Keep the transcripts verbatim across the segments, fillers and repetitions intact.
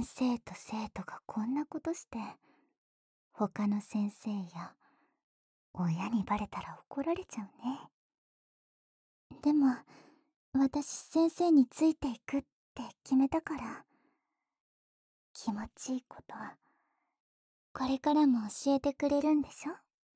先生と生徒がこんなことして、他の先生や親にバレたら怒られちゃうね。でも、私先生についていくって決めたから、気持ちいいことは、これからも教えてくれるんでしょ？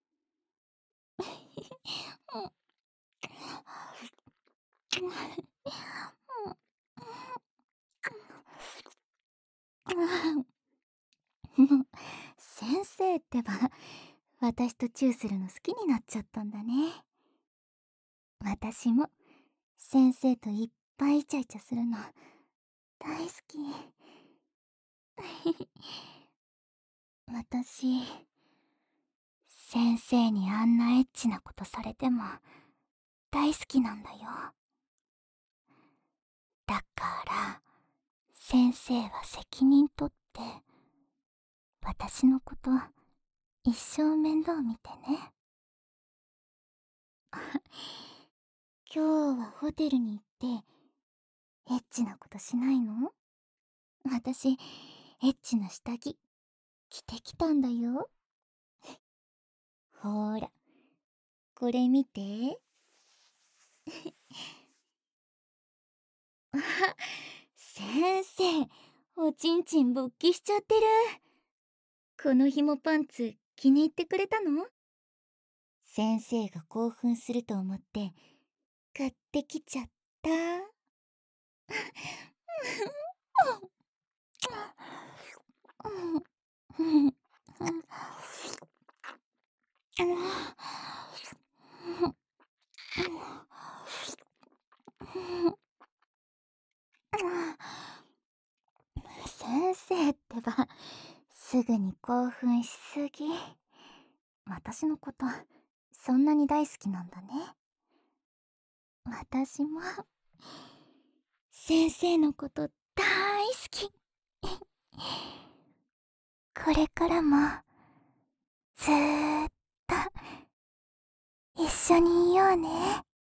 もう、先生ってば、私とチューするの好きになっちゃったんだね。私も、先生といっぱいイチャイチャするの、大好き。私、先生にあんなエッチなことされても、大好きなんだよ。だから、先生は責任取って、私のこと、一生面倒見てね。今日はホテルに行って、エッチなことしないの？私、エッチな下着、着てきたんだよ。ほーら、これ見て。あ、先生、おちんちん勃起しちゃってる。この紐パンツ、気に入ってくれたの？先生が興奮すると思って、買ってきちゃった。先生ってば、すぐに興奮しすぎ。私のこと、そんなに大好きなんだね。私も、先生のこと大好き。これからも、ずーっと、一緒にいようね。